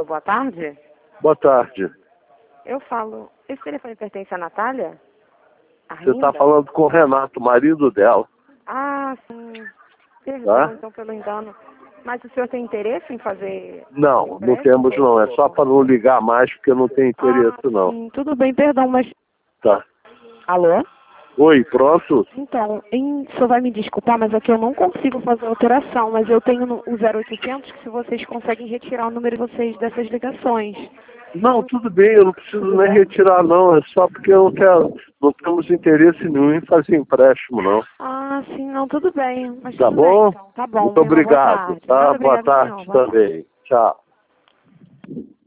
boa tarde. Boa tarde. Eu falo, esse telefone pertence à Natália? Você está falando com o Renato, marido dela. Ah, sim. Perdão, então, pelo engano. Mas o senhor tem interesse em fazer... Não, não temos não. É só para não ligar mais, porque não tem interesse não. Sim, tudo bem, perdão, mas... Tá. Alô? Oi, pronto? Então, o senhor vai me desculpar, mas aqui eu não consigo fazer alteração, mas eu tenho o 0800 que se vocês conseguem retirar o número de vocês dessas ligações. Não, tudo bem, eu não preciso nem retirar não. É só porque eu não temos interesse nenhum em fazer empréstimo, não. Ah, sim, não, tudo bem. Mas Tá tudo bom? bem, então. Tá bom, Muito tenha uma boa obrigado, tarde. tá? Nada, Boa obrigado, tarde senhor. Boa tarde. também. Tchau.